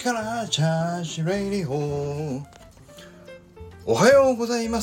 力チャージレディオ。おはようございます。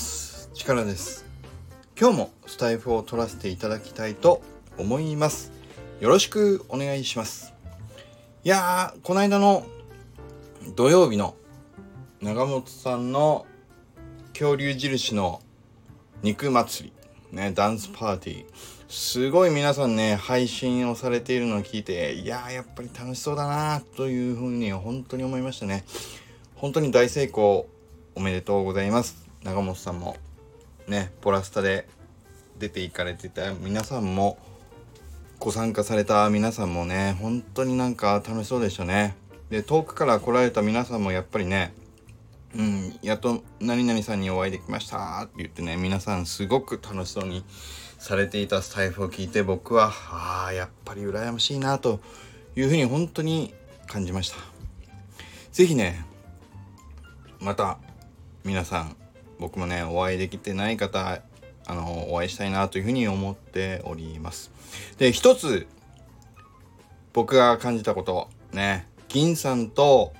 力です。今日もスタイフを取らせていただきたいと思います。よろしくお願いします。いやー、この間の土曜日の長本さんの恐竜印の肉祭りね、ダンスパーティー、すごい皆さんね配信をされているのを聞いて、やっぱり楽しそうだなというふうに本当に思いましたね。本当に大成功おめでとうございます。長本さんもね、ポラスタで出て行かれてた皆さんも、ご参加された皆さんもね、本当になんか楽しそうでしたね。で、遠くから来られた皆さんもやっぱりね、やっと何々さんにお会いできましたって言ってね、皆さんすごく楽しそうにされていたスタイフを聞いて、僕はやっぱり羨ましいなというふうに本当に感じました。ぜひね、また皆さん、僕もねお会いできてない方、お会いしたいなというふうに思っております。で、一つ僕が感じたことね、銀さんと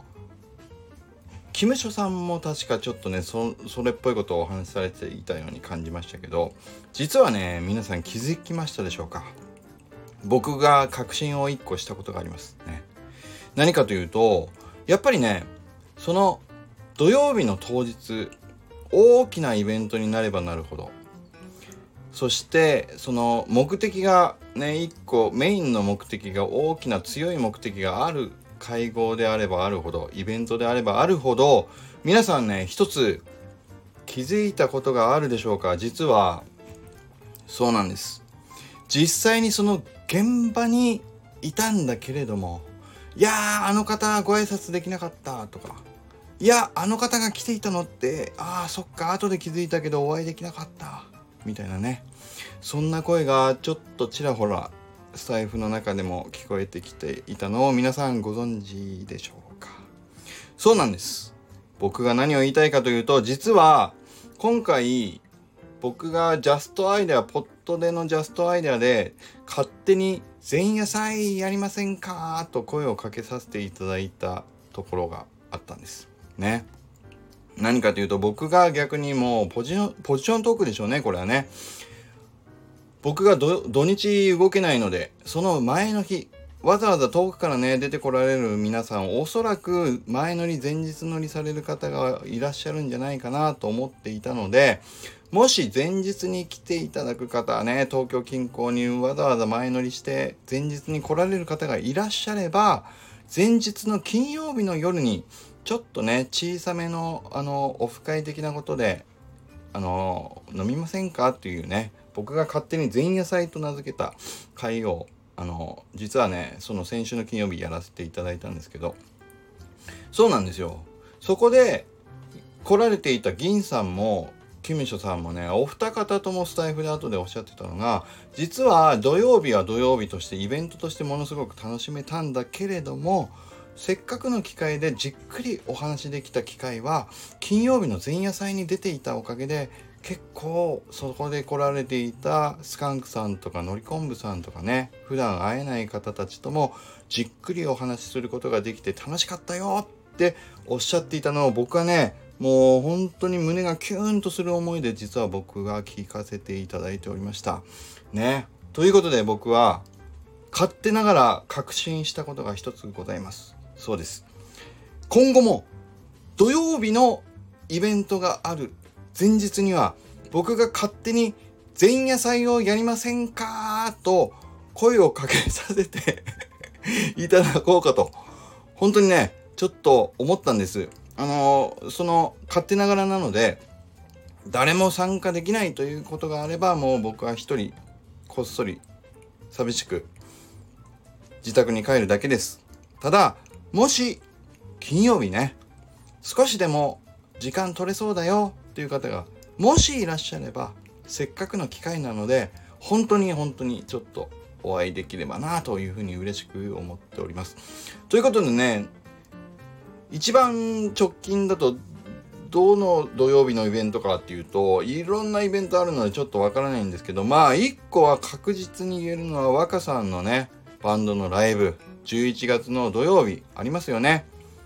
キムショさんも確かちょっとね それっぽいことをお話しされていたように感じましたけど、実はね、皆さん気づきましたでしょうか。僕が確信を1個したことがありますね。何かというと、やっぱりね、その土曜日の当日、大きなイベントになればなるほど、そしてその目的がね、1個メインの目的が、大きな強い目的がある会合であればあるほど、イベントであればあるほど、皆さんね、一つ気づいたことがあるでしょうか。実はそうなんです。実際にその現場にいたんだけれども、あの方ご挨拶できなかったとか、あの方が来ていたのって、そっか、後で気づいたけどお会いできなかったみたいなね、そんな声がちょっとちらほらスタイフの中でも聞こえてきていたのを皆さんご存知でしょうか。そうなんです。僕が何を言いたいかというと、実は今回僕がジャストアイデア、ポットでのジャストアイデアで勝手に前夜祭やりませんかと声をかけさせていただいたところがあったんですね。何かというと、僕が逆にもうポジショントークでしょうね、これはね。僕が土日動けないので、その前の日、わざわざ遠くからね出てこられる皆さん、おそらく前乗り前日乗りされる方がいらっしゃるんじゃないかなと思っていたので、もし前日に来ていただく方はね、東京近郊にわざわざ前乗りして前日に来られる方がいらっしゃれば、前日の金曜日の夜にちょっとね小さめのオフ会的なことで飲みませんかっていうね、僕が勝手に前夜祭と名付けた会を実はね、その先週の金曜日やらせていただいたんですけど、そうなんですよ。そこで来られていた銀さんもキムショさんもね、お二方ともスタイフで後でおっしゃってたのが、実は土曜日は土曜日としてイベントとしてものすごく楽しめたんだけれども、せっかくの機会でじっくりお話できた機会は金曜日の前夜祭に出ていたおかげで、結構そこで来られていたスカンクさんとかのりこんぶさんとかね、普段会えない方たちともじっくりお話しすることができて楽しかったよっておっしゃっていたのを、僕はね、もう本当に胸がキューンとする思いで、実は僕が聞かせていただいておりましたね。ということで、僕は勝手ながら確信したことが一つございます。そうです。今後も土曜日のイベントがある前日には、僕が勝手に前夜祭をやりませんかと声をかけさせていただこうかと、本当にねちょっと思ったんです。その勝手ながらなので、誰も参加できないということがあれば、もう僕は一人こっそり寂しく自宅に帰るだけです。ただ、もし金曜日ね、少しでも時間取れそうだよっていう方がもしいらっしゃれば、せっかくの機会なので本当にちょっとお会いできればなというふうに嬉しく思っております。ということでね、一番直近だとどの土曜日のイベントかっていうと、いろんなイベントあるのでちょっとわからないんですけど、一個は確実に言えるのは、若さんのねバンドのライブ11月の土曜日ありますよね。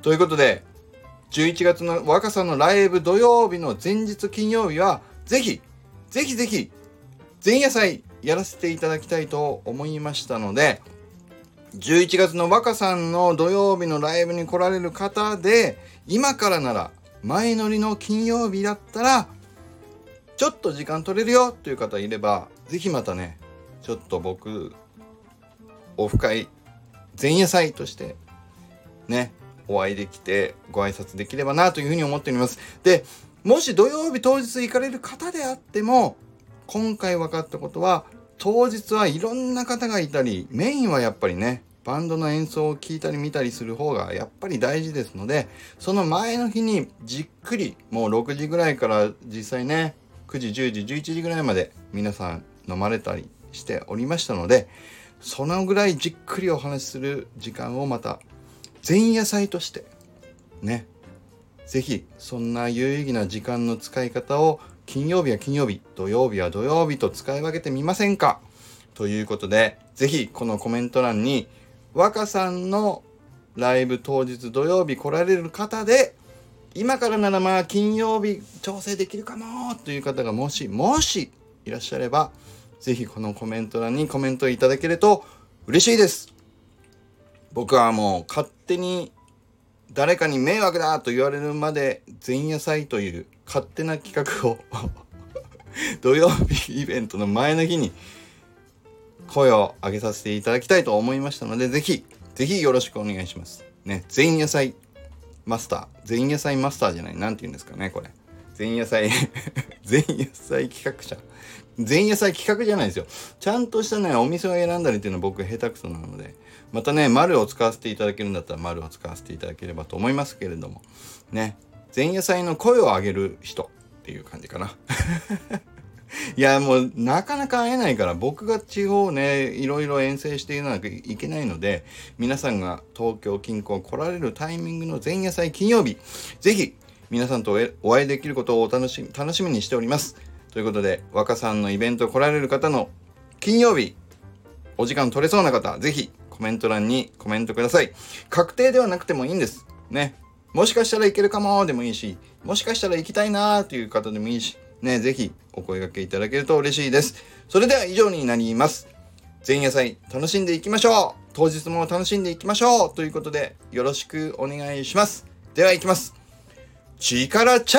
ということで、11月の若さのライブ土曜日の前日金曜日は、ぜひ前夜祭やらせていただきたいと思いましたので、11月の若さんの土曜日のライブに来られる方で、今からなら前乗りの金曜日だったらちょっと時間取れるよという方いれば、ぜひまたね、ちょっと僕オフ会前夜祭としてね、お会いできてご挨拶できればなというふうに思っております。で、もし土曜日当日行かれる方であっても、今回分かったことは、当日はいろんな方がいたり、メインはやっぱりね、バンドの演奏を聴いたり見たりする方がやっぱり大事ですので、その前の日にじっくり、もう6時ぐらいから実際ね、9時10時11時ぐらいまで皆さん飲まれたりしておりましたので、そのぐらいじっくりお話しする時間をまた前夜祭としてね、ぜひそんな有意義な時間の使い方を金曜日は金曜日、土曜日は土曜日と使い分けてみませんかということで、ぜひこのコメント欄に若さんのライブ当日土曜日来られる方で、今からならまあ金曜日調整できるかもという方がもしいらっしゃれば、ぜひこのコメント欄にコメントいただけると嬉しいです。僕はもう勝手に誰かに迷惑だと言われるまで前夜祭という勝手な企画を土曜日イベントの前の日に声を上げさせていただきたいと思いましたので、ぜひよろしくお願いしますね。前夜祭マスターじゃない、なんて言うんですかね、これ前夜祭前夜祭企画者、前夜祭企画じゃないですよ。ちゃんとしたねお店を選んだりっていうのは僕下手くそなので、またね丸を使わせていただけるんだったら丸を使わせていただければと思いますけれどもね、前夜祭の声を上げる人っていう感じかないやもうなかなか会えないから、僕が地方ねいろいろ遠征していなきゃいけないので、皆さんが東京近郊来られるタイミングの前夜祭金曜日、ぜひ皆さんとお会いできることを楽しみにしております。ということで、若さんのイベント来られる方の金曜日お時間取れそうな方、ぜひコメント欄にコメントください。確定ではなくてもいいんですね。もしかしたらいけるかもでもいいし、もしかしたら行きたいなーという方でもいいしね、ぜひお声掛けいただけると嬉しいです。それでは以上になります。前夜祭楽しんでいきましょう。当日も楽しんでいきましょうということで、よろしくお願いします。では行きます。力チャ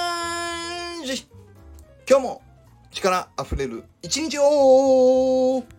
ージ。今日も力あふれる一日を。